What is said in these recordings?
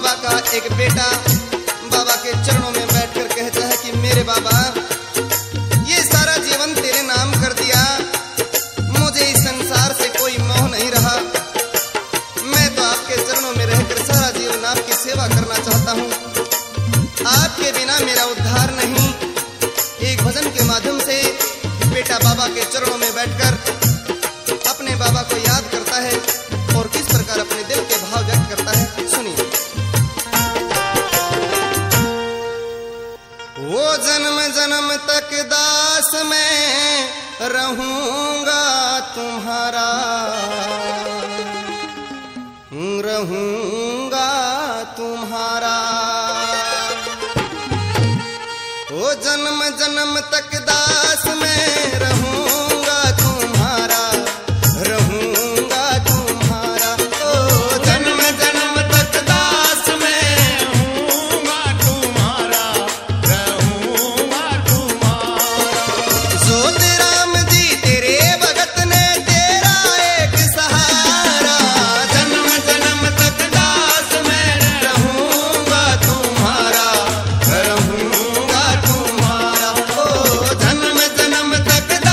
बाबा का एक बेटा बाबा के चरणों में बैठकर कहता है कि मेरे बाबा, ये सारा जीवन तेरे नाम कर दिया, मुझे इस संसार से कोई मोह नहीं रहा। मैं तो आपके चरणों में रहकर सारा जीवन आपकी सेवा करना चाहता हूँ। आपके बिना मेरा उद्धार नहीं। एक भजन के माध्यम से बेटा बाबा के चरणों में बैठकर अपने बाबा को याद करता है और किस प्रकार अपने दिल के भाव व्यक्त करता है, सुनिए। वो जन्म जन्म तक दास मैं रहूंगा तुम्हारा, रहूंगा तुम्हारा। वो जन्म जन्म तक दास मैं रहूंगा तुम्हारा, रहूंगा तुम्हारा। ओ जन्म जन्म तक दास मैं रहूंगा तुम्हारा, रहूंगा तुम्हारा। जोत राम जी तेरे भगत ने तेरा एक सहारा, जन्म जन्म तक दास मैं रहूंगा तुम्हारा, रहूंगा तुम्हारा। ओ जन्म जन्म तक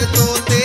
संग तोते